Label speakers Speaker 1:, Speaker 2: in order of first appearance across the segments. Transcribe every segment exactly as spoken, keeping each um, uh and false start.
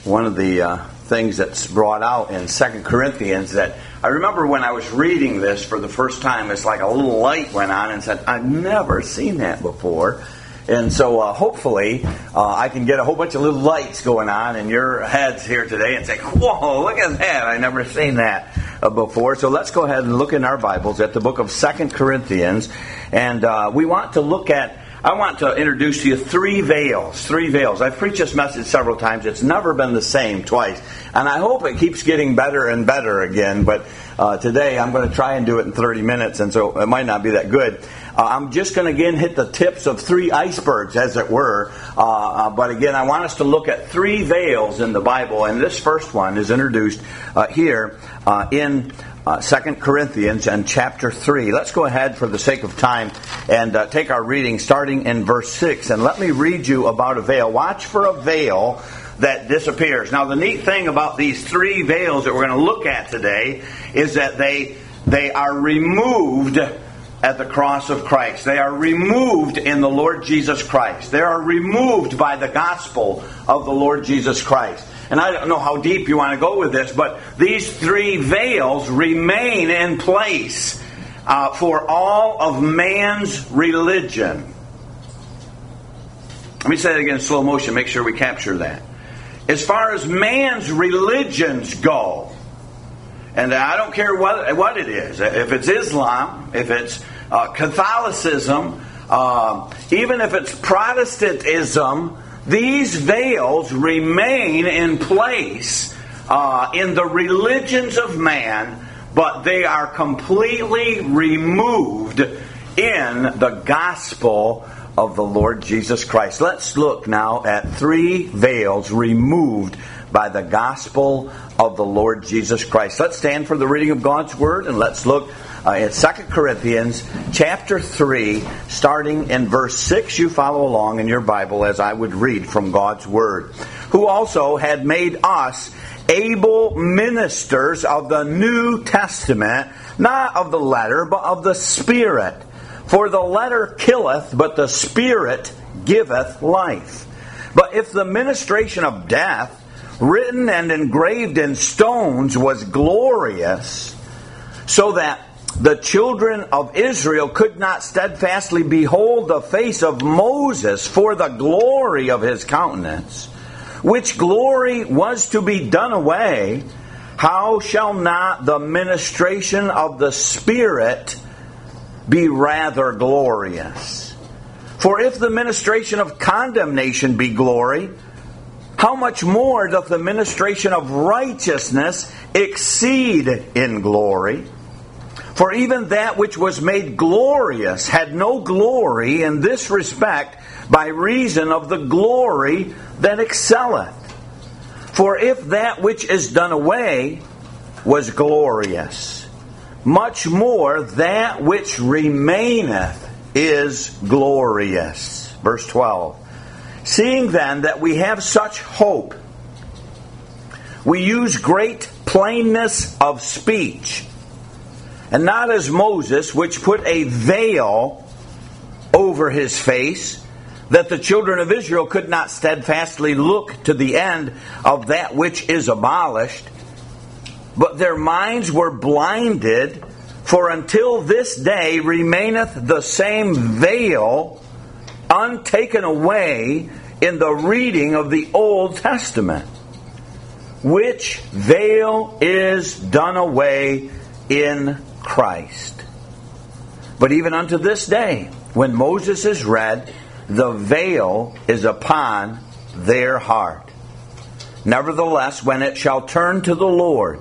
Speaker 1: one of the uh, things that's brought out in Second Corinthians that I remember when I was reading this for the first time, it's like a little light went on and said, I've never seen that before. And so uh, hopefully uh, I can get a whole bunch of little lights going on in your heads here today and say, whoa, look at that. I've never seen that uh, before. So let's go ahead and look in our Bibles at the book of Second Corinthians. And uh, we want to look at I want to introduce to you three veils. Three veils. I've preached this message several times. It's never been the same twice. And I hope it keeps getting better and better again. But uh, today I'm going to try and do it in thirty minutes. And so it might not be that good. Uh, I'm just going to again hit the tips of three icebergs, as it were. Uh, uh, but again, I want us to look at three veils in the Bible. And this first one is introduced uh, here uh, in Uh, Second Corinthians and chapter three. Let's go ahead for the sake of time and uh, take our reading starting in verse six. And let me read you about a veil. Watch for a veil that disappears. Now the neat thing about these three veils that we're going to look at today is that they they are removed at the cross of Christ. They are removed in the Lord Jesus Christ. They are removed by the gospel of the Lord Jesus Christ. And I don't know how deep you want to go with this, but these three veils remain in place uh, for all of man's religion. Let me say that again in slow motion, make sure we capture that. As far as man's religions go, and I don't care what, what it is, if it's Islam, if it's uh, Catholicism, uh, even if it's Protestantism, these veils remain in place uh, in the religions of man, but they are completely removed in the gospel of the Lord Jesus Christ. Let's look now at three veils removed by the gospel of the Lord Jesus Christ. Let's stand for the reading of God's Word, and let's look uh, at Second Corinthians chapter three, starting in verse six. You follow along in your Bible as I would read from God's Word. Who also had made us able ministers of the New Testament, not of the letter, but of the Spirit. For the letter killeth, but the Spirit giveth life. But if the ministration of death, written and engraved in stones, was glorious, so that the children of Israel could not steadfastly behold the face of Moses for the glory of his countenance, which glory was to be done away, how shall not the ministration of the Spirit be rather glorious? For if the ministration of condemnation be glory, how much more doth the ministration of righteousness exceed in glory? For even that which was made glorious had no glory in this respect by reason of the glory that excelleth. For if that which is done away was glorious, much more that which remaineth is glorious. Verse twelve. Seeing then that we have such hope, we use great plainness of speech, and not as Moses, which put a veil over his face, that the children of Israel could not steadfastly look to the end of that which is abolished, but their minds were blinded, for until this day remaineth the same veil untaken away in the reading of the Old Testament, which veil is done away in Christ. But even unto this day, when Moses is read, the veil is upon their heart. Nevertheless, when it shall turn to the Lord,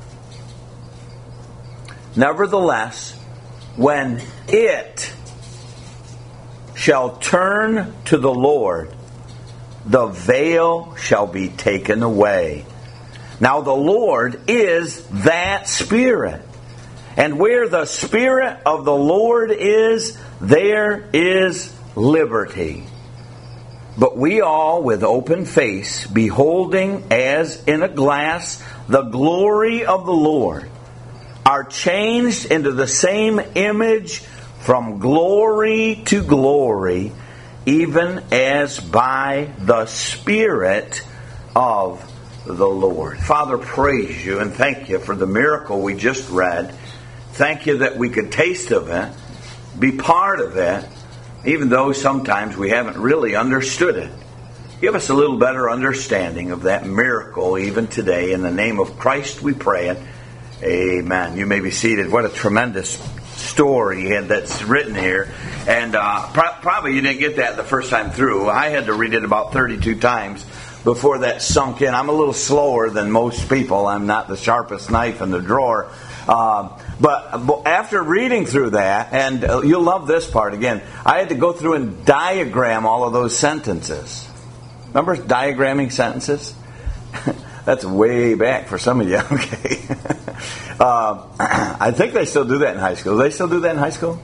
Speaker 1: nevertheless, when it shall turn to the Lord, the veil shall be taken away. Now the Lord is that Spirit. And where the Spirit of the Lord is, there is liberty. But we all, with open face, beholding as in a glass the glory of the Lord, are changed into the same image from glory to glory, even as by the Spirit of the Lord. Father, praise you and thank you for the miracle we just read. Thank you that we could taste of it, be part of it, even though sometimes we haven't really understood it. Give us a little better understanding of that miracle even today. In the name of Christ we pray it. Amen. You may be seated. What a tremendous story that's written here. And uh, pro- probably you didn't get that the first time through. I had to read it about thirty-two times before that sunk in. I'm a little slower than most people. I'm not the sharpest knife in the drawer. Uh, but, but after reading through that, and uh, you'll love this part again, I had to go through and diagram all of those sentences. Remember diagramming sentences? That's way back for some of you. Okay. uh, I think they still do that in high school. Do they still do that in high school?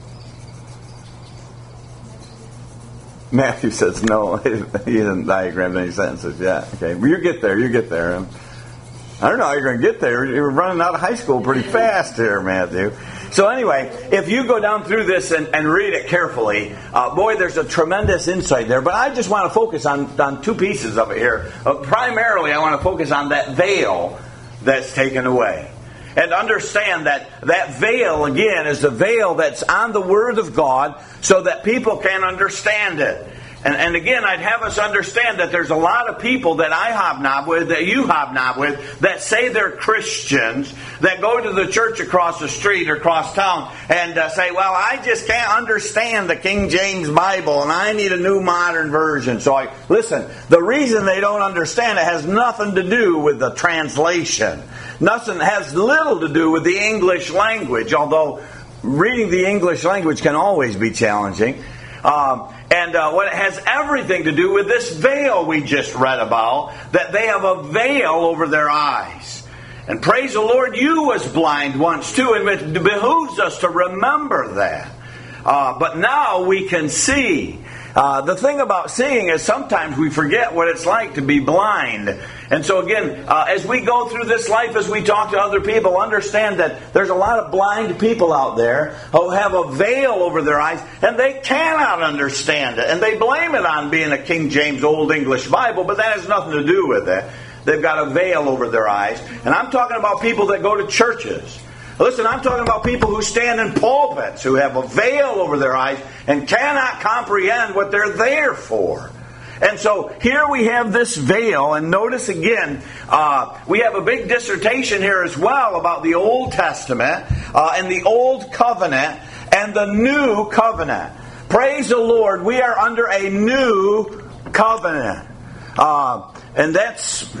Speaker 1: Matthew says no. He hasn't diagrammed any sentences yet. Okay, well, you get there. You get there. I don't know how you're going to get there. You're running out of high school pretty fast here, Matthew. So anyway, if you go down through this and, and read it carefully, uh, boy, there's a tremendous insight there. But I just want to focus on, on two pieces of it here. Uh, primarily, I want to focus on that veil that's taken away. And understand that that veil, again, is the veil that's on the Word of God so that people can understand it. And, and again, I'd have us understand that there's a lot of people that I hobnob with, that you hobnob with, that say they're Christians, that go to the church across the street or across town and uh, say, well, I just can't understand the King James Bible and I need a new modern version. So I listen, the reason they don't understand it has nothing to do with the translation. Nothing has little to do with the English language, although reading the English language can always be challenging. Um, and uh, what it has everything to do with this veil we just read about, that they have a veil over their eyes. And praise the Lord, you was blind once too, and it behooves us to remember that. Uh, but now we can see. Uh, the thing about seeing is sometimes we forget what it's like to be blind. And so again, uh, as we go through this life, as we talk to other people, understand that there's a lot of blind people out there who have a veil over their eyes, and they cannot understand it. And they blame it on being a King James Old English Bible, but that has nothing to do with it. They've got a veil over their eyes. And I'm talking about people that go to churches. Listen, I'm talking about people who stand in pulpits, who have a veil over their eyes and cannot comprehend what they're there for. And so here we have this veil, and notice again, uh, we have a big dissertation here as well about the Old Testament uh, and the Old Covenant and the New Covenant. Praise the Lord, we are under a new covenant. Uh, and that's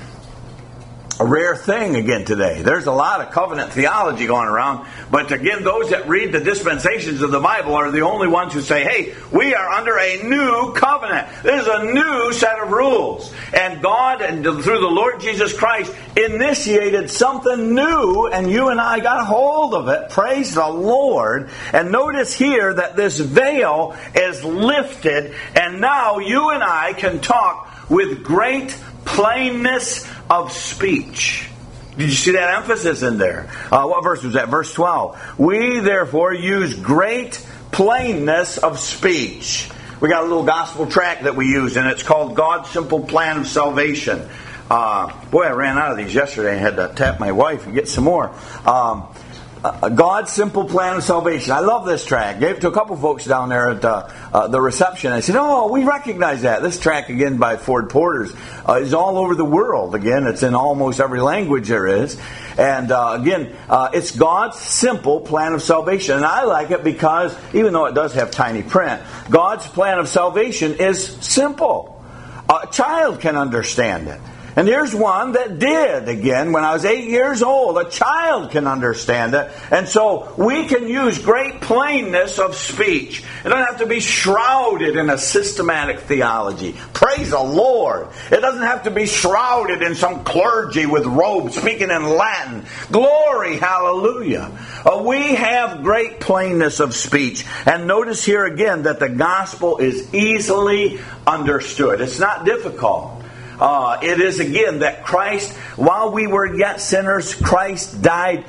Speaker 1: a rare thing again today. There's a lot of covenant theology going around, but again, those that read the dispensations of the Bible are the only ones who say, hey, we are under a new covenant. This is a new set of rules. And God, and through the Lord Jesus Christ, initiated something new, and you and I got a hold of it. Praise the Lord. And notice here that this veil is lifted, and now you and I can talk with great plainness of speech. Did you see that emphasis in there? Uh, what verse was that? Verse twelve. We therefore use great plainness of speech. We got a little gospel tract that we use, and it's called God's Simple Plan of Salvation. Uh, boy, I ran out of these yesterday and had to tap my wife and get some more. Um, Uh, God's Simple Plan of Salvation. I love this track. Gave it to a couple folks down there at uh, uh, the reception. I said, oh, we recognize that. This track, again, by Ford Porters, uh, is all over the world. Again, it's in almost every language there is. And uh, again, uh, it's God's Simple Plan of Salvation. And I like it because, even though it does have tiny print, God's plan of salvation is simple. A child can understand it. And here's one that did, again, when I was eight years old. A child can understand it. And so we can use great plainness of speech. It doesn't have to be shrouded in a systematic theology. Praise the Lord. It doesn't have to be shrouded in some clergy with robes speaking in Latin. Glory, hallelujah. Uh, we have great plainness of speech. And notice here again that the gospel is easily understood. It's not difficult. Uh, it is again that Christ, while we were yet sinners, Christ died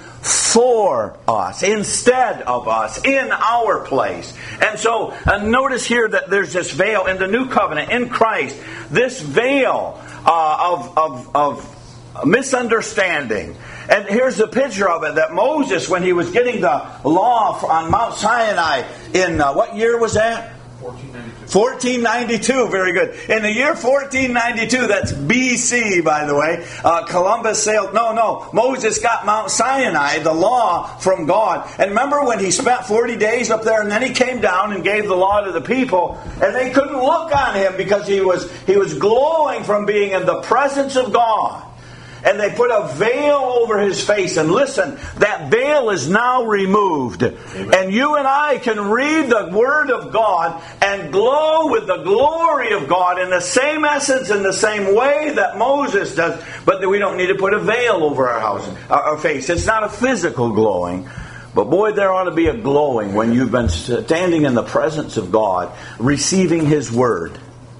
Speaker 1: for us, instead of us, in our place. And so uh, notice here that there's this veil in the new covenant in Christ. This veil uh, of, of, of a misunderstanding. And here's the picture of it, that Moses, when he was getting the law on Mount Sinai in, uh, what year was that?
Speaker 2: fourteen ninety-two.
Speaker 1: fourteen ninety-two, very good. In the year fourteen ninety-two, that's B C, by the way, uh, Columbus sailed, no, no, Moses got Mount Sinai, the law from God. And remember when he spent forty days up there, and then he came down and gave the law to the people, and they couldn't look on him because he was he was glowing from being in the presence of God. And they put a veil over his face. And listen, that veil is now removed. Amen. And you and I can read the Word of God and glow with the glory of God in the same essence, in the same way that Moses does. But we don't need to put a veil over our house, our face. It's not a physical glowing. But boy, there ought to be a glowing when you've been standing in the presence of God, receiving His Word.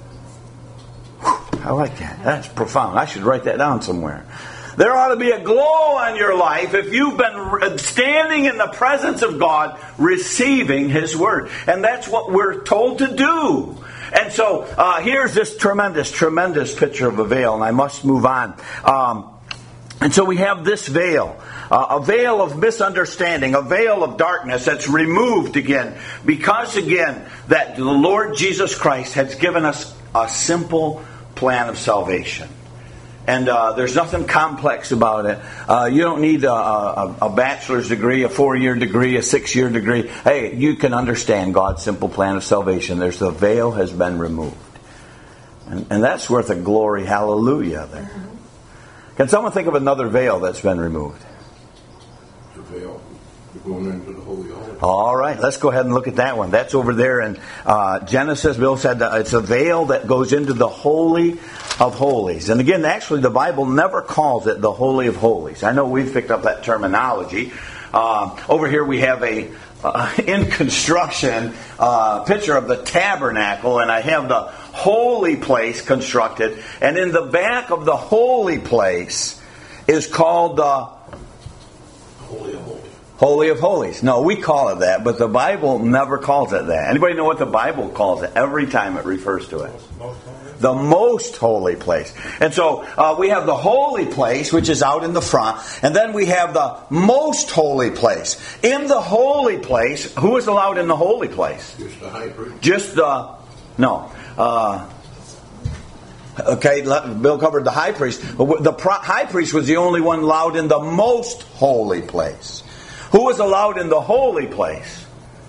Speaker 1: I like that. That's profound. I should write that down somewhere. There ought to be a glow on your life if you've been standing in the presence of God, receiving His Word. And that's what we're told to do. And so uh, here's this tremendous, tremendous picture of a veil. And I must move on. Um, and so we have this veil. Uh, a veil of misunderstanding, a veil of darkness that's removed again. Because again, that the Lord Jesus Christ has given us a simple plan of salvation. And uh, there's nothing complex about it. Uh, you don't need a, a, a bachelor's degree, a four-year degree, a six-year degree. Hey, you can understand God's simple plan of salvation. There's the veil has been removed. And, and that's worth a glory hallelujah there. Can someone think of another veil that's been removed?
Speaker 2: The veil. You're going into the Holy Holies.
Speaker 1: All right, let's go ahead and look at that one. That's over there in uh, Genesis. Bill said that it's a veil that goes into the Holy of Holies. And again, actually, the Bible never calls it the Holy of Holies. I know we've picked up that terminology. Uh, over here we have a uh, in construction uh, picture of the tabernacle, and I have the holy place constructed. And in the back of the holy place is called the
Speaker 2: Holy of Holies.
Speaker 1: Holy of Holies. No, we call it that, but the Bible never calls it that. Anybody know what the Bible calls it every time it refers to it? The most holy place. And so uh, we have the holy place, which is out in the front, and then we have the most holy place. In the holy place, who is allowed in the holy place?
Speaker 2: Just the high priest.
Speaker 1: Just the, no. Uh, okay, Bill covered the high priest. The high priest was the only one allowed in the most holy place. Who was allowed in the holy place?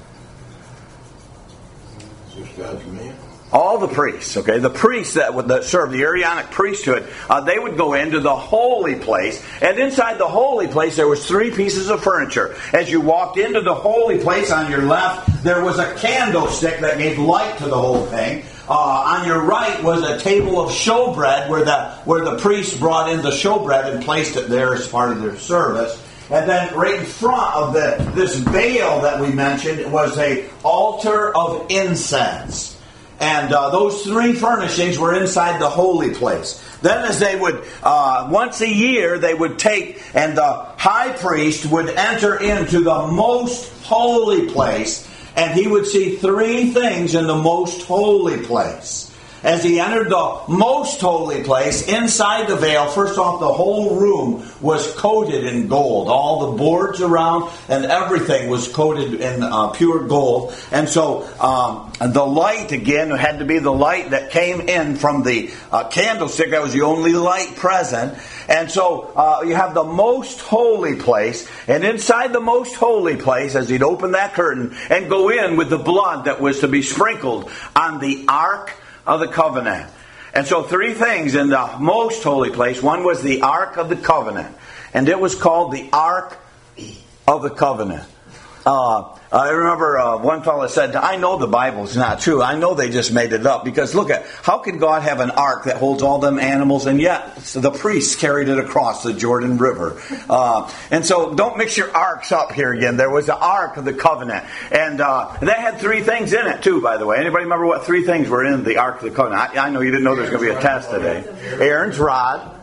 Speaker 2: Just God's man.
Speaker 1: All the priests, okay? The priests that would that served the Aaronic priesthood, uh, they would go into the holy place. And inside the holy place, there was three pieces of furniture. As you walked into the holy place, on your left, there was a candlestick that gave light to the whole thing. Uh, on your right was a table of showbread where the, where the priests brought in the showbread and placed it there as part of their service. And then right in front of the this veil that we mentioned was a altar of incense. And uh, those three furnishings were inside the holy place. Then as they would, uh, once a year, they would take, and the high priest would enter into the most holy place, and he would see three things in the most holy place. As he entered the most holy place, inside the veil, first off, the whole room was coated in gold. All the boards around and everything was coated in uh, pure gold. And so um, the light, again, had to be the light that came in from the uh, candlestick. That was the only light present. And so uh, you have the most holy place. And inside the most holy place, as he'd open that curtain and go in with the blood that was to be sprinkled on the Ark of the Covenant. And so three things in the most holy place. One was the Ark of the Covenant. And it was called the Ark of the Covenant. Uh, I remember uh, one fellow said, I know the Bible's not true. I know they just made it up. Because look at, how can God have an ark that holds all them animals, and yet the priests carried it across the Jordan River. Uh, and so don't mix your arks up here again. There was the Ark of the Covenant. And uh, that had three things in it too, by the way. Anybody remember what three things were in the Ark of the Covenant? I, I know you didn't know there was going to be a test today. Aaron's rod.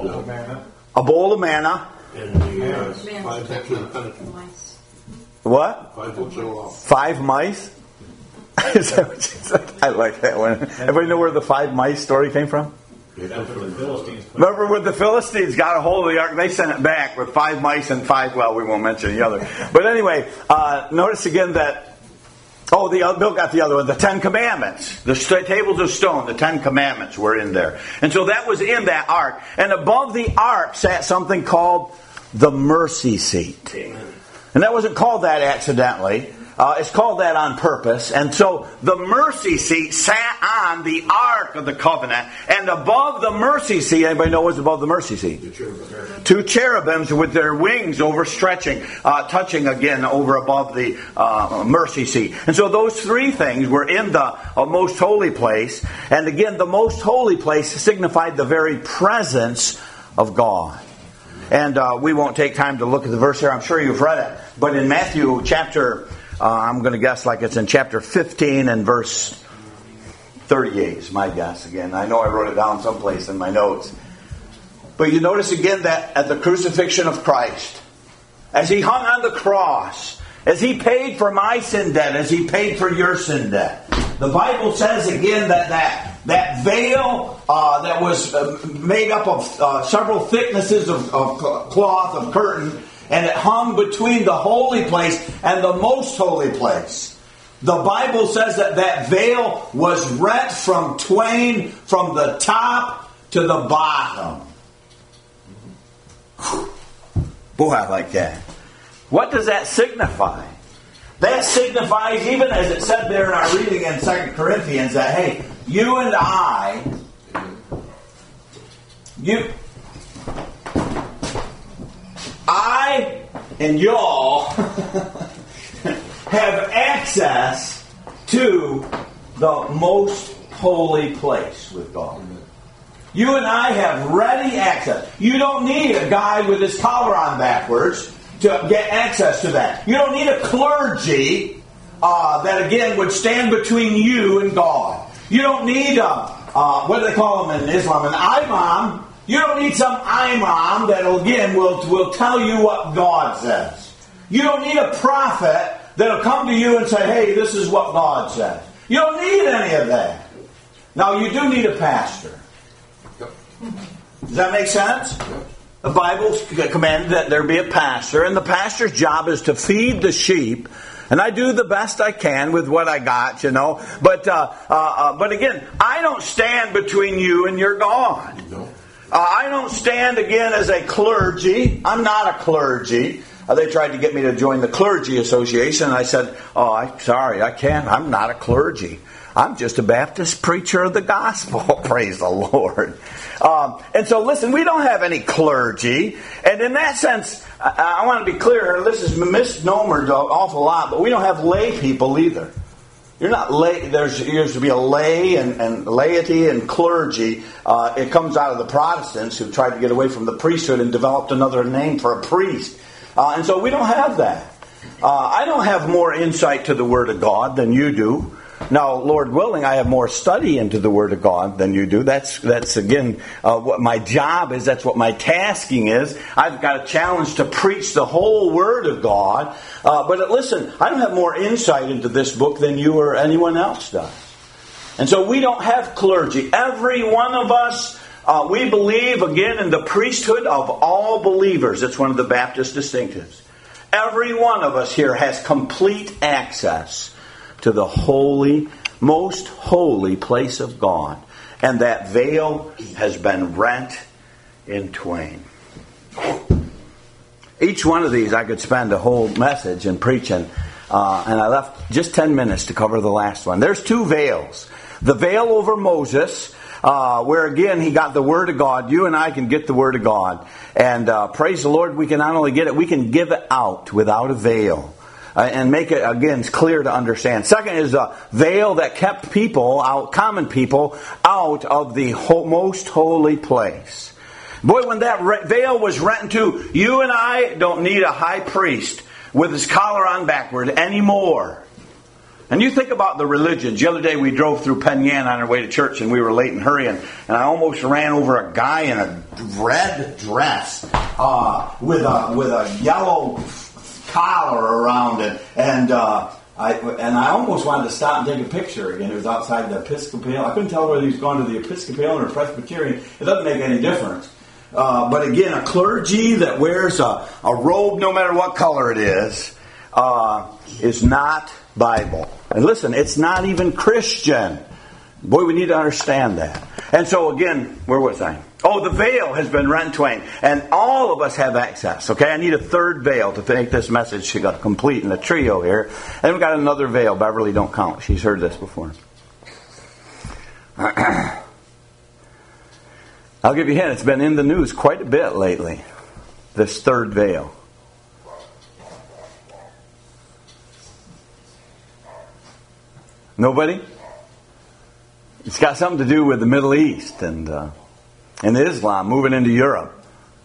Speaker 1: A bowl of manna.
Speaker 2: And the uh, five books of the Pentateuch.
Speaker 1: What?
Speaker 2: Five books of the law.
Speaker 1: Five mice? Is that what you said? I like that one. Everybody know where the five mice story came from?
Speaker 3: That's what the Philistines put.
Speaker 1: Remember when the Philistines got a hold of the ark, they sent it back with five mice and five, well, we won't mention the other. But anyway, uh, notice again that, oh, the Bill got the other one, the Ten Commandments. The st- tables of stone, the Ten Commandments were in there. And so that was in that ark. And above the ark sat something called the mercy seat.
Speaker 3: Amen.
Speaker 1: And that wasn't called that accidentally. Uh, it's called that on purpose. And so the mercy seat sat on the Ark of the Covenant. And above the mercy seat, anybody know what's above the mercy seat? Two cherubims with their wings overstretching, uh, touching again over above the uh, mercy seat. And so those three things were in the uh, most holy place. And again, the most holy place signified the very presence of God. And uh, we won't take time to look at the verse here. I'm sure you've read it. But in Matthew chapter... Uh, I'm going to guess like it's in chapter fifteen and verse thirty-eight is my guess again. I know I wrote it down someplace in my notes. But you notice again that at the crucifixion of Christ, as He hung on the cross, as He paid for my sin debt, as He paid for your sin debt, the Bible says again that that, that veil uh, that was uh, made up of uh, several thicknesses of, of cloth, of curtain, and it hung between the holy place and the most holy place. The Bible says that that veil was rent from twain, from the top to the bottom. Boy, I like that. What does that signify? That signifies, even as it said there in our reading in Second Corinthians, that, hey, you and I, you... I and y'all have access to the most holy place with God. You and I have ready access. You don't need a guy with his collar on backwards to get access to that. You don't need a clergy uh, that, again, would stand between you and God. You don't need a, uh, what do they call them in Islam, an imam. You don't need some imam that, again, will, will tell you what God says. You don't need a prophet that will come to you and say, hey, this is what God says. You don't need any of that. Now, you do need a pastor. Does that make sense? The Bible commanded that there be a pastor, and the pastor's job is to feed the sheep. And I do the best I can with what I got, you know. But, uh, uh, uh, but again, I don't stand between you and your God.
Speaker 2: No.
Speaker 1: Uh, I don't stand, again, as a clergy. I'm not a clergy. Uh, they tried to get me to join the Clergy Association. And I said, oh, I'm sorry, I can't. I'm not a clergy. I'm just a Baptist preacher of the gospel. Praise the Lord. Um, and so, listen, we don't have any clergy. And in that sense, I, I want to be clear here. This is misnomered an awful lot, but we don't have lay people either. You're not lay. There's used to be a lay and, and laity and clergy. Uh, it comes out of the Protestants who tried to get away from the priesthood and developed another name for a priest. Uh, and so we don't have that. Uh, I don't have more insight to the Word of God than you do. Now, Lord willing, I have more study into the Word of God than you do. That's, that's again, uh, what my job is. That's what my tasking is. I've got a challenge to preach the whole Word of God. Uh, but listen, I don't have more insight into this book than you or anyone else does. And so we don't have clergy. Every one of us, uh, we believe, again, in the priesthood of all believers. It's one of the Baptist distinctives. Every one of us here has complete access to the holy, most holy place of God. And that veil has been rent in twain. Each one of these I could spend a whole message in preaching. Uh, and I left just ten minutes to cover the last one. There's two veils. The veil over Moses, uh, where again he got the Word of God. You and I can get the Word of God. And uh, praise the Lord, we can not only get it, we can give it out without a veil. Uh, and make it, again, clear to understand. Second is a veil that kept people, out, common people, out of the ho- most holy place. Boy, when that re- veil was rent in two, you and I don't need a high priest with his collar on backward anymore. And you think about the religions. The other day we drove through Penn Yan on our way to church and we were late and hurrying. And I almost ran over a guy in a red dress uh, with a with a yellow collar around it, and uh,
Speaker 3: I, and I almost wanted to stop and take a picture again. It was outside the Episcopal. I couldn't tell whether he was going to the Episcopal or Presbyterian. It doesn't make any difference. Uh, but again, a clergy that wears a, a robe, no matter what color it is, uh, is not Bible. And listen, it's not even Christian. Boy, we need to understand that. And so again, where was I? Oh, the veil has been rent twain. And all of us have access. Okay, I need a third veil to make this message complete in the trio here. And we've got another veil. Beverly, don't count. She's heard this before. I'll give you a hint. It's been in the news quite a bit lately. This third veil. Nobody? It's got something to do with the Middle East and uh, and Islam moving into Europe.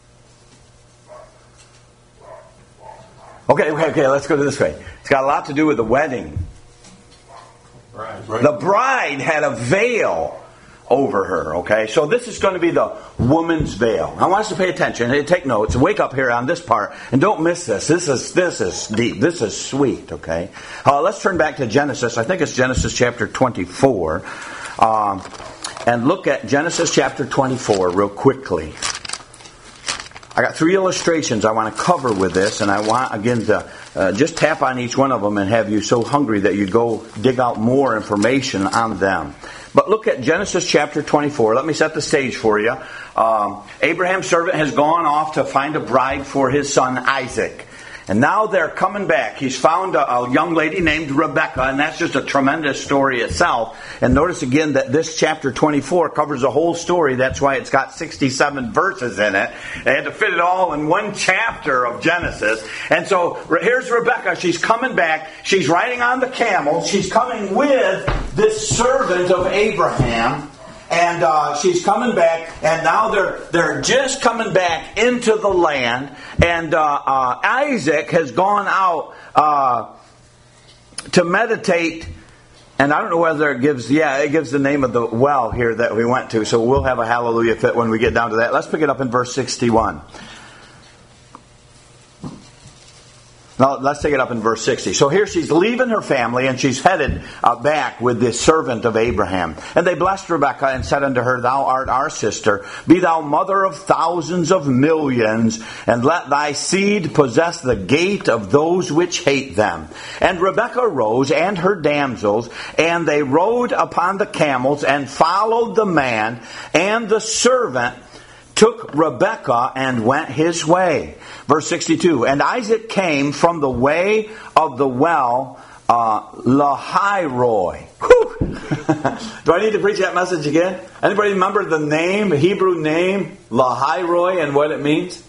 Speaker 3: Okay, okay, okay. Let's go to this way. It's got a lot to do with the wedding.
Speaker 2: Right.
Speaker 3: The bride had a veil over her, okay? So this is going to be the woman's veil. I want us to pay attention and take notes. Wake up here on this part and don't miss this. This is this is deep. This is sweet, okay? Uh, let's turn back to Genesis. I think it's Genesis chapter twenty-four. Um, and look at Genesis chapter twenty-four real quickly. I got three illustrations I want to cover with this, and I want, again, to uh, just tap on each one of them and have you so hungry that you go dig out more information on them. But look at Genesis chapter twenty-four. Let me set the stage for you. Um, Abraham's servant has gone off to find a bride for his son Isaac. And now they're coming back. He's found a, a young lady named Rebecca, and that's just a tremendous story itself. And notice again that this chapter twenty-four covers the whole story. That's why it's got sixty-seven verses in it. They had to fit it all in one chapter of Genesis. And so here's Rebecca. She's coming back. She's riding on the camel. She's coming with this servant of Abraham. And uh, she's coming back, and now they're they're just coming back into the land. And uh, uh, Isaac has gone out uh, to meditate. And I don't know whether it gives, yeah, it gives the name of the well here that we went to. So we'll have a hallelujah fit when we get down to that. Let's pick it up in verse sixty-one. Now, let's take it up in verse sixty. So here she's leaving her family, and she's headed uh, back with this servant of Abraham. And they blessed Rebekah and said unto her, Thou art our sister. Be thou mother of thousands of millions, and let thy seed possess the gate of those which hate them. And Rebekah rose, and her damsels, and they rode upon the camels, and followed the man, and the servant took Rebekah and went his way. Verse sixty-two, and Isaac came from the way of the well, uh, Lahairoi. Do I need to preach that message again? Anybody remember the name, the Hebrew name, Lahairoi, and what it means?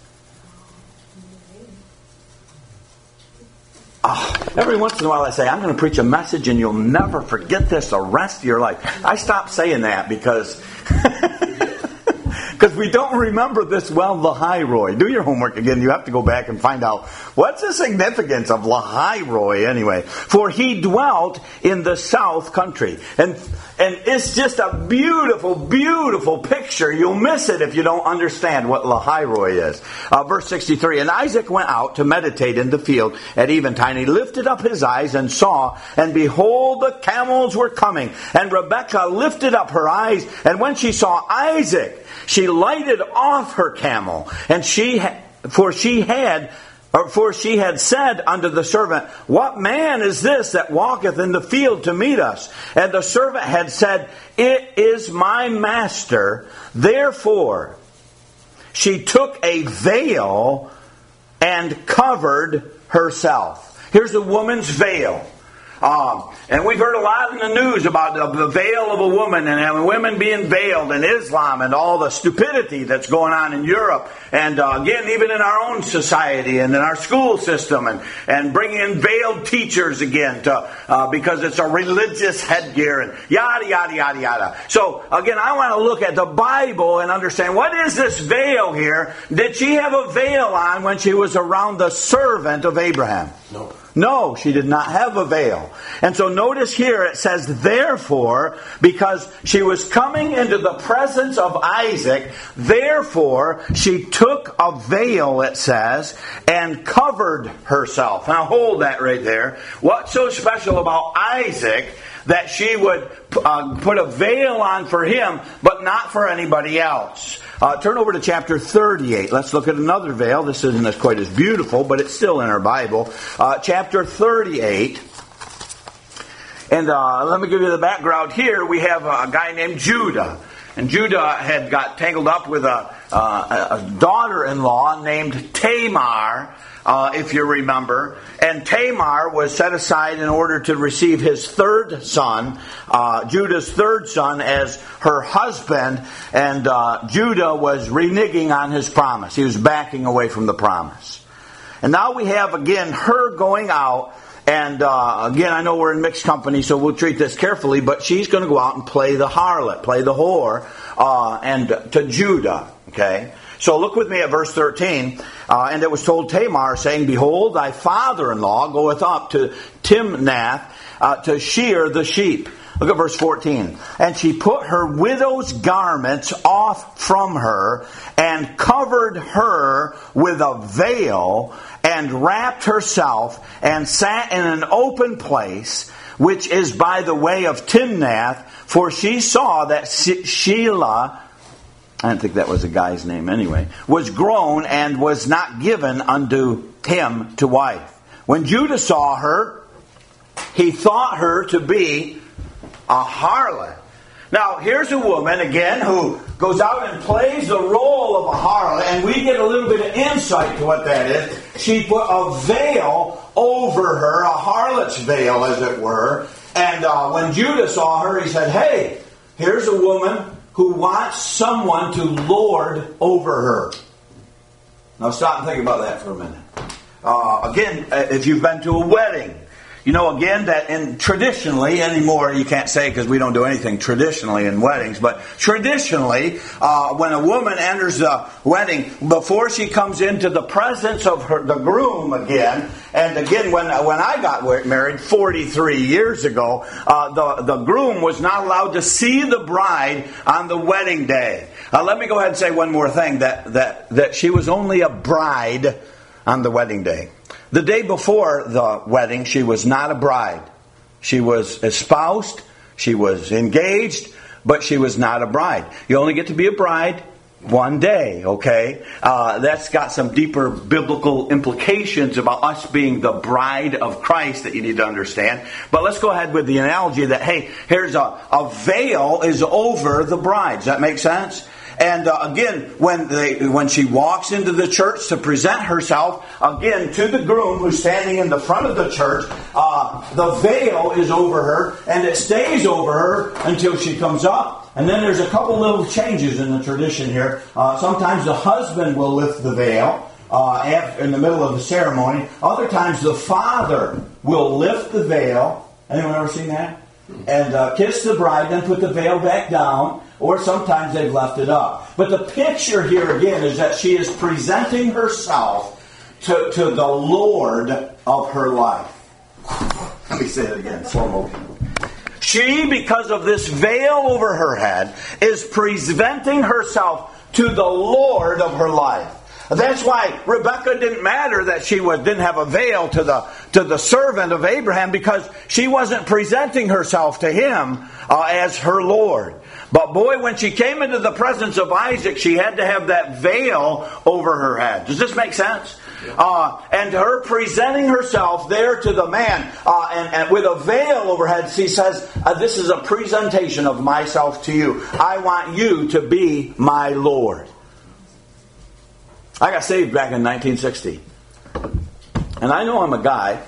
Speaker 3: Oh, every once in a while I say, I'm going to preach a message and you'll never forget this the rest of your life. I stopped saying that because... Because we don't remember this well, Lahairoi. Do your homework again. You have to go back and find out what's the significance of Lahairoi anyway. For he dwelt in the south country. And and it's just a beautiful, beautiful picture. You'll miss it if you don't understand what Lahairoi is. Uh, verse sixty-three, and Isaac went out to meditate in the field at eventide. He lifted up his eyes and saw, and behold, the camels were coming. And Rebekah lifted up her eyes, and when she saw Isaac, she lighted off her camel, and she, ha- for she had, or for she had said unto the servant, What man is this that walketh in the field to meet us? And the servant had said, It is my master. Therefore, she took a veil and covered herself. Here's a woman's veil. Um, and we've heard a lot in the news about the, the veil of a woman and, and women being veiled in Islam and all the stupidity that's going on in Europe. And uh, again, even in our own society and in our school system, and, and bringing in veiled teachers again to, uh, because it's a religious headgear and yada, yada, yada, yada. So again, I want to look at the Bible and understand, what is this veil here? Did she have a veil on when she was around the servant of Abraham?
Speaker 2: No.
Speaker 3: No, she did not have a veil. And so notice here it says, therefore, because she was coming into the presence of Isaac, therefore she took a veil, it says, and covered herself. Now hold that right there. What's so special about Isaac that she would uh, put a veil on for him, but not for anybody else? Uh, turn over to chapter thirty-eight. Let's look at another veil. This isn't as quite as beautiful, but it's still in our Bible. Uh, chapter thirty-eight. And uh, let me give you the background here. We have a guy named Judah. And Judah had got tangled up with a, uh, a daughter-in-law named Tamar, uh, if you remember. And Tamar was set aside in order to receive his third son, uh, Judah's third son, as her husband. And uh, Judah was reneging on his promise. He was backing away from the promise. And now we have, again, her going out. And uh, again, I know we're in mixed company, so we'll treat this carefully. But she's going to go out and play the harlot, play the whore, uh, and to Judah. Okay, so look with me at verse thirteen. Uh, and it was told Tamar, saying, behold, thy father-in-law goeth up to Timnath uh, to shear the sheep. Look at verse fourteen. And she put her widow's garments off from her, and covered her with a veil, and wrapped herself, and sat in an open place, which is by the way of Timnath, for she saw that Shelah, I don't think that was a guy's name anyway, was grown, and was not given unto him to wife. When Judah saw her, he thought her to be a harlot. Now, here's a woman, again, who goes out and plays the role of a harlot, and we get a little bit of insight to what that is. She put a veil over her, a harlot's veil, as it were. And uh, when Judah saw her, he said, hey, here's a woman who wants someone to lord over her. Now, stop and think about that for a minute. Uh, again, if you've been to a wedding, you know, again, that in traditionally, anymore, you can't say because we don't do anything traditionally in weddings, but traditionally, uh, when a woman enters the wedding, before she comes into the presence of her, the groom again, and again, when when I got married forty-three years ago, uh, the, the groom was not allowed to see the bride on the wedding day. Uh, let me go ahead and say one more thing, that, that, that she was only a bride on the wedding day. The day before the wedding, she was not a bride. She was espoused, she was engaged, but she was not a bride. You only get to be a bride one day, okay? Uh, that's got some deeper biblical implications about us being the bride of Christ that you need to understand. But let's go ahead with the analogy that, hey, here's a, a veil is over the bride. Does that make sense? And uh, again, when they, when she walks into the church to present herself, again, to the groom who's standing in the front of the church, uh, the veil is over her, and it stays over her until she comes up. And then there's a couple little changes in the tradition here. Uh, sometimes the husband will lift the veil uh, in the middle of the ceremony. Other times the father will lift the veil. Anyone ever seen that? And uh, kiss the bride, then put the veil back down. Or sometimes they've left it up. But the picture here again is that she is presenting herself to, to the Lord of her life. Let me say it again, slow motion. She, because of this veil over her head, is presenting herself to the Lord of her life. That's why Rebekah didn't matter that she was, didn't have a veil to the to the servant of Abraham, because she wasn't presenting herself to him uh, as her Lord. But boy, when she came into the presence of Isaac, she had to have that veil over her head. Does this make sense? Uh, and her presenting herself there to the man uh, and, and with a veil over her head, she says, uh, this is a presentation of myself to you. I want you to be my Lord. I got saved back in nineteen sixty. And I know I'm a guy.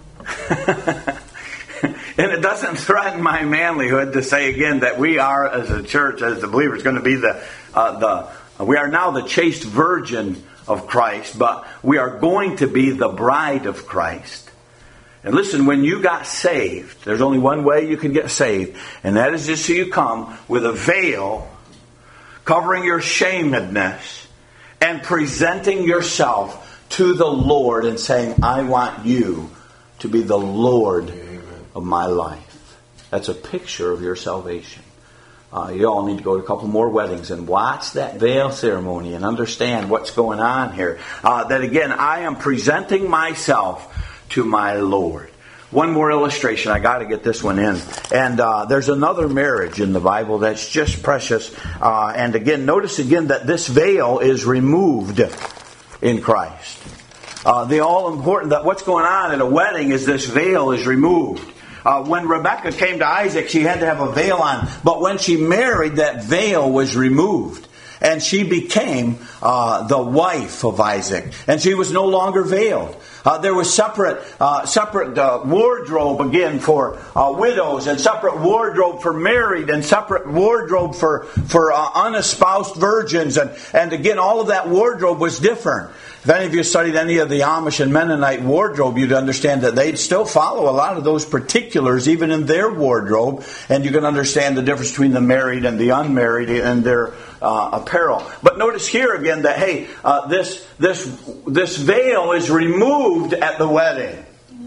Speaker 3: And it doesn't threaten my manlyhood to say again that we are, as a church, as the believers, going to be the, uh, the we are now the chaste virgin of Christ, but we are going to be the bride of Christ. And listen, when you got saved, there's only one way you can get saved, and that is just so you come with a veil covering your shamedness and presenting yourself to the Lord and saying, I want you to be the Lord
Speaker 2: Amen.
Speaker 3: of my life. That's a picture of your salvation. Uh, you all need to go to a couple more weddings and watch that veil ceremony and understand what's going on here. Uh, that again, I am presenting myself to my Lord. One more illustration. I got to get this one in. And uh, there's another marriage in the Bible that's just precious. Uh, and again, notice again that this veil is removed in Christ. Uh, the all important that what's going on at a wedding is this veil is removed. Uh, when Rebekah came to Isaac, she had to have a veil on. But when she married, that veil was removed. And she became uh, the wife of Isaac. And she was no longer veiled. Uh, there was separate uh, separate uh, wardrobe again for uh, widows, and separate wardrobe for married, and separate wardrobe for, for uh, unespoused virgins. And, and again, all of that wardrobe was different. If any of you studied any of the Amish and Mennonite wardrobe, you'd understand that they'd still follow a lot of those particulars, even in their wardrobe. And you can understand the difference between the married and the unmarried and their uh, apparel. But notice here again that, hey, uh, this, this, this veil is removed at the wedding.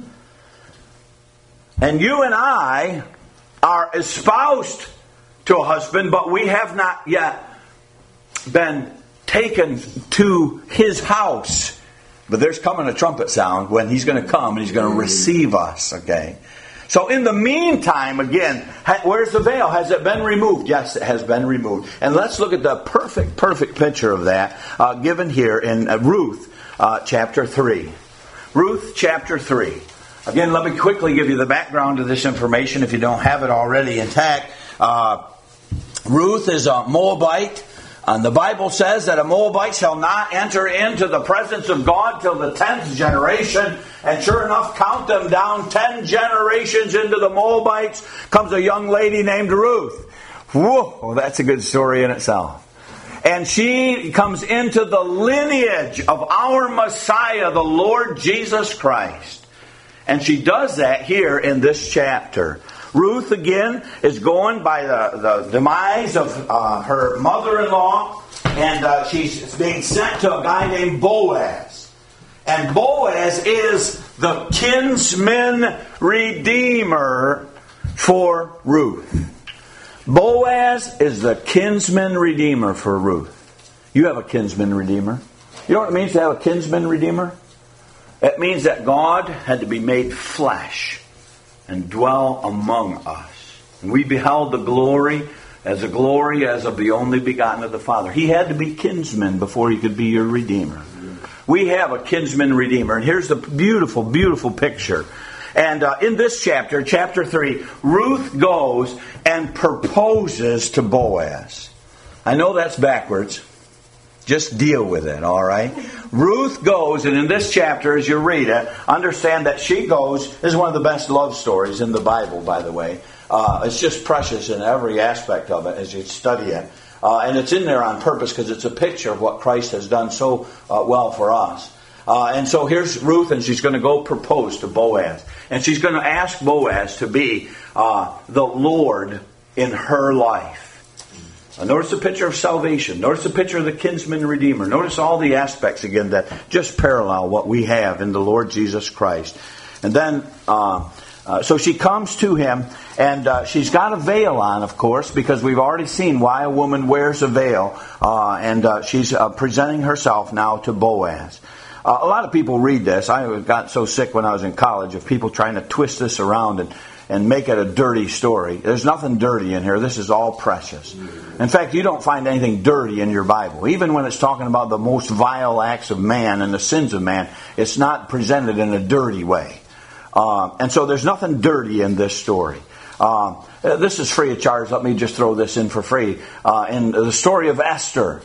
Speaker 3: And you and I are espoused to a husband, but we have not yet been taken to his house. But there's coming a trumpet sound when he's going to come and he's going to receive us. Okay. So in the meantime, again, where's the veil? Has it been removed? Yes, it has been removed. And let's look at the perfect, perfect picture of that uh, given here in uh, Ruth uh, chapter three. Ruth chapter three. Again, let me quickly give you the background to this information if you don't have it already intact. Uh, Ruth is a Moabite. And the Bible says that a Moabite shall not enter into the presence of God till the tenth generation. And sure enough, count them down ten generations into the Moabites, comes a young lady named Ruth. Whoa, that's a good story in itself. And she comes into the lineage of our Messiah, the Lord Jesus Christ. And she does that here in this chapter. Ruth, again, is going by the, the demise of uh, her mother-in-law, and uh, she's being sent to a guy named Boaz. And Boaz is the kinsman redeemer for Ruth. Boaz is the kinsman redeemer for Ruth. You have a kinsman redeemer. You know what it means to have a kinsman redeemer? It means that God had to be made flesh and dwell among us. And we beheld the glory as a glory as of the only begotten of the Father. He had to be kinsman before he could be your redeemer. We have a kinsman redeemer. And here's the beautiful, beautiful picture. And uh, in this chapter, chapter three, Ruth goes and proposes to Boaz. I know that's backwards. Just deal with it, all right? Ruth goes, and in this chapter, as you read it, understand that she goes. This is one of the best love stories in the Bible, by the way. Uh, it's just precious in every aspect of it as you study it. Uh, and it's in there on purpose because it's a picture of what Christ has done so uh, well for us. Uh, and so here's Ruth, and she's going to go propose to Boaz. And she's going to ask Boaz to be uh, the Lord in her life. Now notice the picture of salvation. Notice the picture of the kinsman redeemer. Notice all the aspects again that just parallel what we have in the Lord Jesus Christ. And then, uh, uh, so she comes to him, and uh, she's got a veil on, of course, because we've already seen why a woman wears a veil. Uh, and uh, she's uh, presenting herself now to Boaz. Uh, a lot of people read this. I got so sick when I was in college of people trying to twist this around and and make it a dirty story. There's nothing dirty in here. This is all precious. In fact, you don't find anything dirty in your Bible. Even when it's talking about the most vile acts of man and the sins of man, it's not presented in a dirty way. Uh, and so there's nothing dirty in this story. Uh, this is free of charge. Let me just throw this in for free. Uh, in the story of Esther.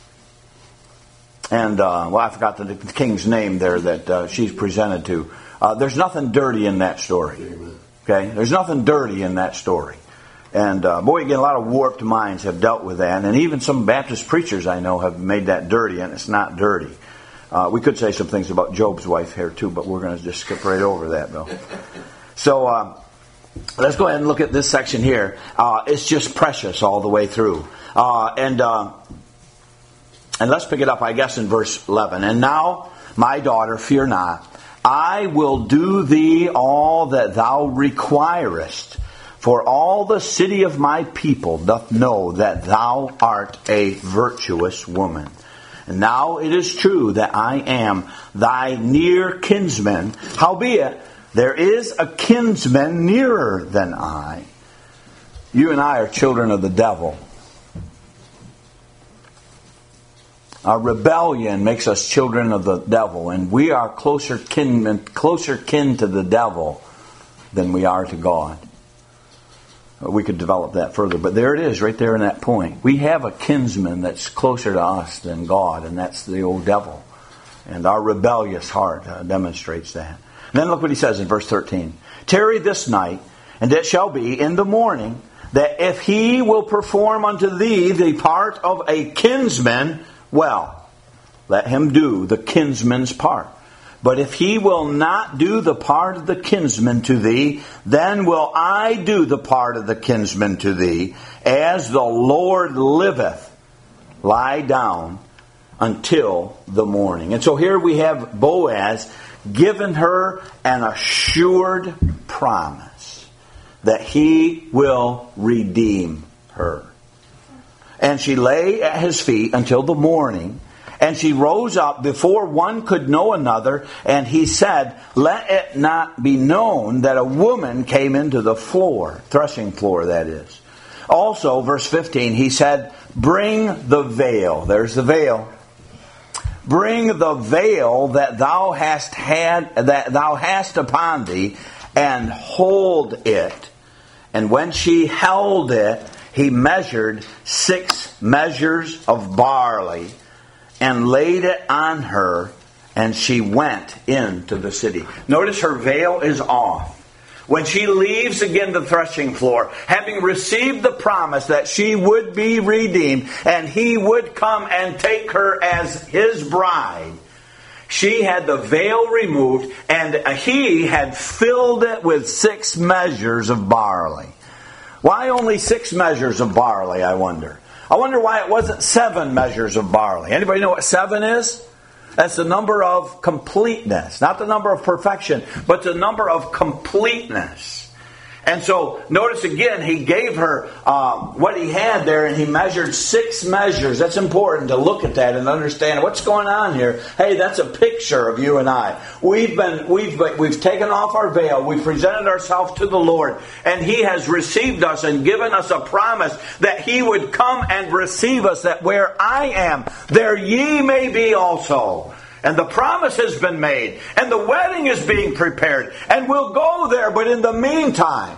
Speaker 3: And, uh, well, I forgot the, the king's name there that uh, she's presented to. Uh, there's nothing dirty in that story. Okay, there's nothing dirty in that story. And uh, boy, again, a lot of warped minds have dealt with that. And even some Baptist preachers I know have made that dirty, and it's not dirty. Uh, we could say some things about Job's wife here too, but we're going to just skip right over that, though. So uh, let's go ahead and look at this section here. Uh, it's just precious all the way through. Uh, and uh, and let's pick it up, I guess, in verse eleven. And now, my daughter, fear not. I will do thee all that thou requirest, for all the city of my people doth know that thou art a virtuous woman. And now it is true that I am thy near kinsman. Howbeit, there is a kinsman nearer than I. You and I are children of the devil. Our rebellion makes us children of the devil, and we are closer kin, closer kin to the devil than we are to God. We could develop that further, but there it is, right there in that point. We have a kinsman that's closer to us than God, and that's the old devil. And our rebellious heart uh, demonstrates that. And then look what he says in verse thirteen. Tarry this night, and it shall be in the morning, that if he will perform unto thee the part of a kinsman, well, let him do the kinsman's part. But if he will not do the part of the kinsman to thee, then will I do the part of the kinsman to thee, as the Lord liveth. Lie down until the morning. And so here we have Boaz given her an assured promise that he will redeem her. And she lay at his feet until the morning. And she rose up before one could know another, and he said, let it not be known that a woman came into the floor, threshing floor that is. Also, verse fifteen, he said, bring the veil. There's the veil. Bring the veil that thou hast had, that thou hast upon thee, and hold it. And when she held it, he measured six measures of barley, and laid it on her, and she went into the city. Notice her veil is off. When she leaves again the threshing floor, having received the promise that she would be redeemed, and he would come and take her as his bride, she had the veil removed, and he had filled it with six measures of barley. Why only six measures of barley, I wonder? I wonder why it wasn't seven measures of barley. Anybody know what seven is? That's the number of completeness. Not the number of perfection, but the number of completeness. And so, notice again, he gave her uh, what he had there, and he measured six measures. That's important to look at that and understand what's going on here. Hey, that's a picture of you and I. We've been, we've, we've taken off our veil. We've presented ourselves to the Lord, and he has received us and given us a promise that he would come and receive us, that where I am, there ye may be also. And the promise has been made. And the wedding is being prepared. And we'll go there. But in the meantime,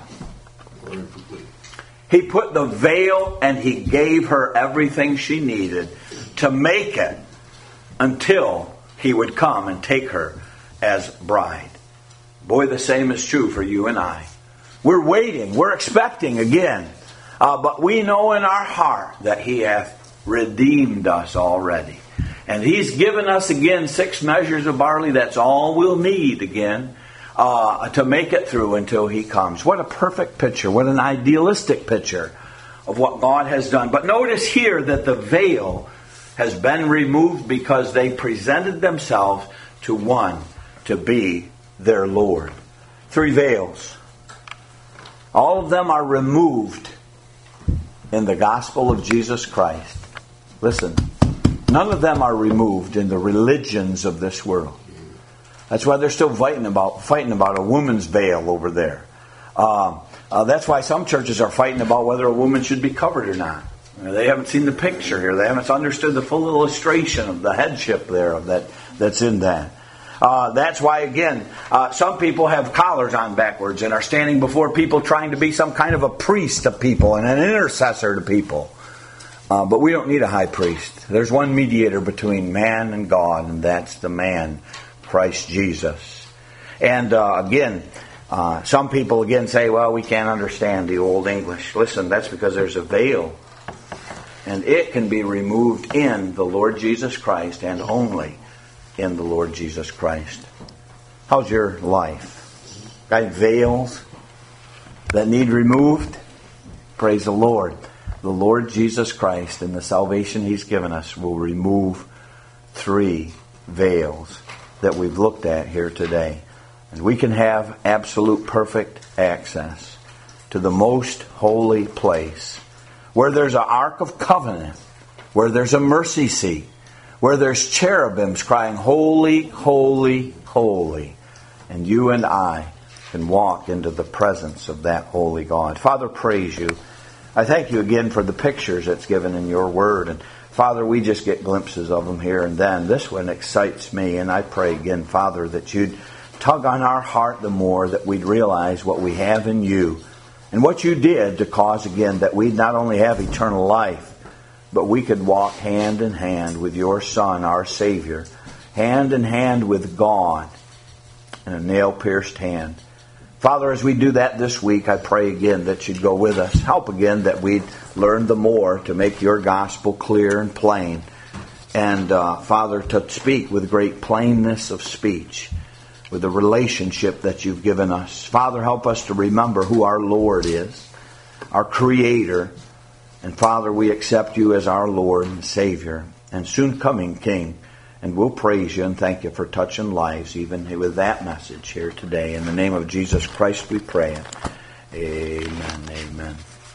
Speaker 3: he put the veil and he gave her everything she needed to make it until he would come and take her as bride. Boy, the same is true for you and I. We're waiting. We're expecting again. Uh, but we know in our heart that he hath redeemed us already. And he's given us again six measures of barley. That's all we'll need again uh, to make it through until he comes. What a perfect picture. What an idealistic picture of what God has done. But notice here that the veil has been removed because they presented themselves to one to be their Lord. Three veils. All of them are removed in the gospel of Jesus Christ. Listen. None of them are removed in the religions of this world. That's why they're still fighting about fighting about a woman's veil over there. Uh, uh, that's why some churches are fighting about whether a woman should be covered or not. They haven't seen the picture here. They haven't understood the full illustration of the headship there of that that's in that. Uh, that's why, again, uh, some people have collars on backwards and are standing before people trying to be some kind of a priest to people and an intercessor to people. Uh, but we don't need a high priest. There's one mediator between man and God, and that's the man, Christ Jesus. And uh, again, uh, some people again say, well, we can't understand the Old English. Listen, that's because there's a veil. And it can be removed in the Lord Jesus Christ and only in the Lord Jesus Christ. How's your life? Got veils that need removed? Praise the Lord. The Lord Jesus Christ and the salvation he's given us will remove three veils. that we've looked at here today. And we can have absolute perfect access to the most holy place, where there's an Ark of Covenant, where there's a mercy seat, where there's cherubims crying, holy, holy, holy. And you and I can walk into the presence of that holy God. Father, praise you. I thank you again for the pictures that's given in your word. And Father, we just get glimpses of them here and then. This one excites me, and I pray again, Father, that you'd tug on our heart the more, that we'd realize what we have in you and what you did to cause, again, that we'd not only have eternal life, but we could walk hand in hand with your Son, our Savior, hand in hand with God in a nail-pierced hand. Father, as we do that this week, I pray again that you'd go with us. Help again that we'd learn the more to make your gospel clear and plain. And, uh, Father, to speak with great plainness of speech, with the relationship that you've given us. Father, help us to remember who our Lord is, our Creator. And Father, we accept you as our Lord and Savior and soon coming King. And we'll praise you and thank you for touching lives even with that message here today. In the name of Jesus Christ we pray. Amen. Amen.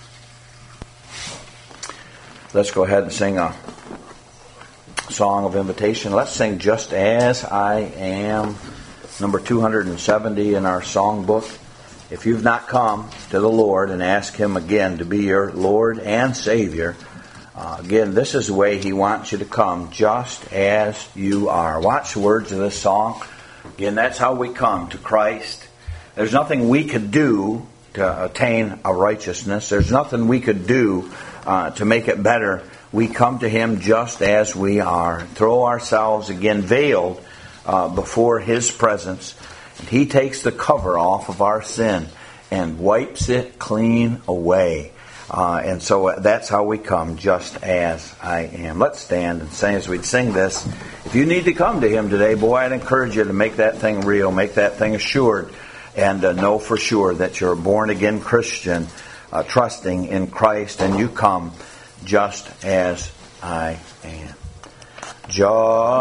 Speaker 3: Let's go ahead and sing a song of invitation. Let's sing Just As I Am, number two hundred seventy in our songbook. If you've not come to the Lord and ask Him again to be your Lord and Savior, uh, again, this is the way He wants you to come, just as you are. Watch the words of this song. Again, that's how we come to Christ. There's nothing we could do to attain a righteousness. There's nothing we could do uh, to make it better. We come to Him just as we are. Throw ourselves, again, veiled Uh, before His presence. And He takes the cover off of our sin and wipes it clean away. Uh, and so that's how we come, just as I am. Let's stand and sing as we sing this. If you need to come to Him today, boy, I'd encourage you to make that thing real, make that thing assured, and uh, know for sure that you're a born-again Christian, uh, trusting in Christ, and you come just as I am. Just